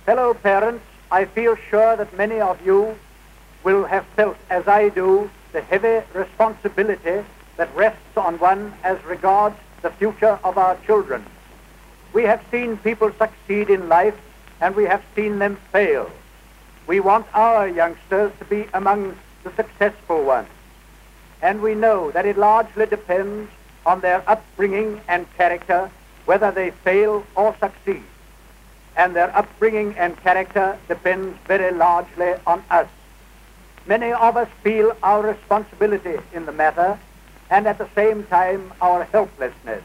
Fellow parents, I feel sure that many of you will have felt, as I do, the heavy responsibility that rests on one as regards the future of our children. We have seen people succeed in life, and we have seen them fail. We want our youngsters to be among the successful ones, and we know that it largely depends on their upbringing and character whether they fail or succeed. And their upbringing and character depends very largely on us. Many of us feel our responsibility in the matter, and at the same time our helplessness.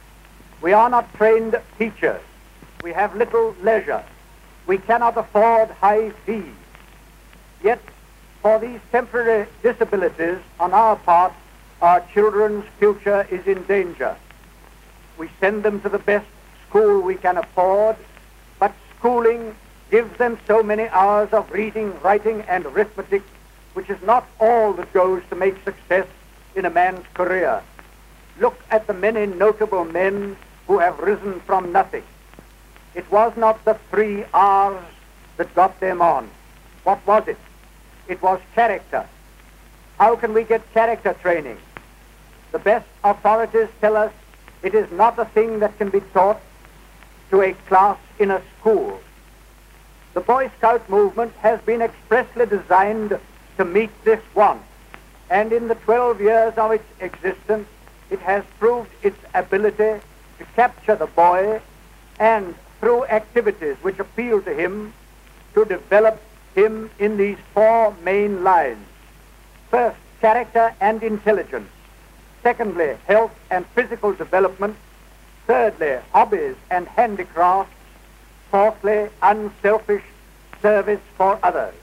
We are not trained teachers. We have little leisure. We cannot afford high fees. Yet, for these temporary disabilities on our part, our children's future is in danger. We send them to the best school we can afford, but schooling gives them so many hours of reading, writing, and arithmetic, which is not all that goes to make success in a man's career. Look at the many notable men who have risen from nothing. It was not the 3 R's that got them on. What was it? It was character. How can we get character training? The best authorities tell us it is not a thing that can be taught to a class in a school. The Boy Scout movement has been expressly designed to meet this want, and in the 12 years of its existence, it has proved its ability to capture the boy and, through activities which appeal to him, to develop him in these 4 main lines. First, character and intelligence. Secondly, health and physical development. Thirdly, hobbies and handicrafts. Fourthly, unselfish service for others.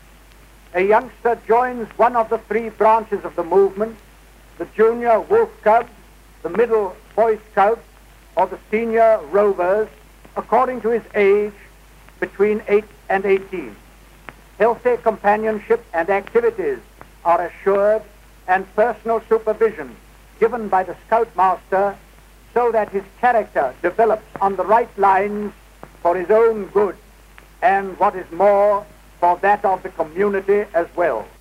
A youngster joins one of the 3 branches of the movement, the Junior Wolf Cub, the Middle Boy Scouts, or the Senior Rovers, according to his age, between 8 and 18. Healthy companionship and activities are assured, and personal supervision given by the Scoutmaster, so that his character develops on the right lines for his own good, and what is more, for that of the community as well.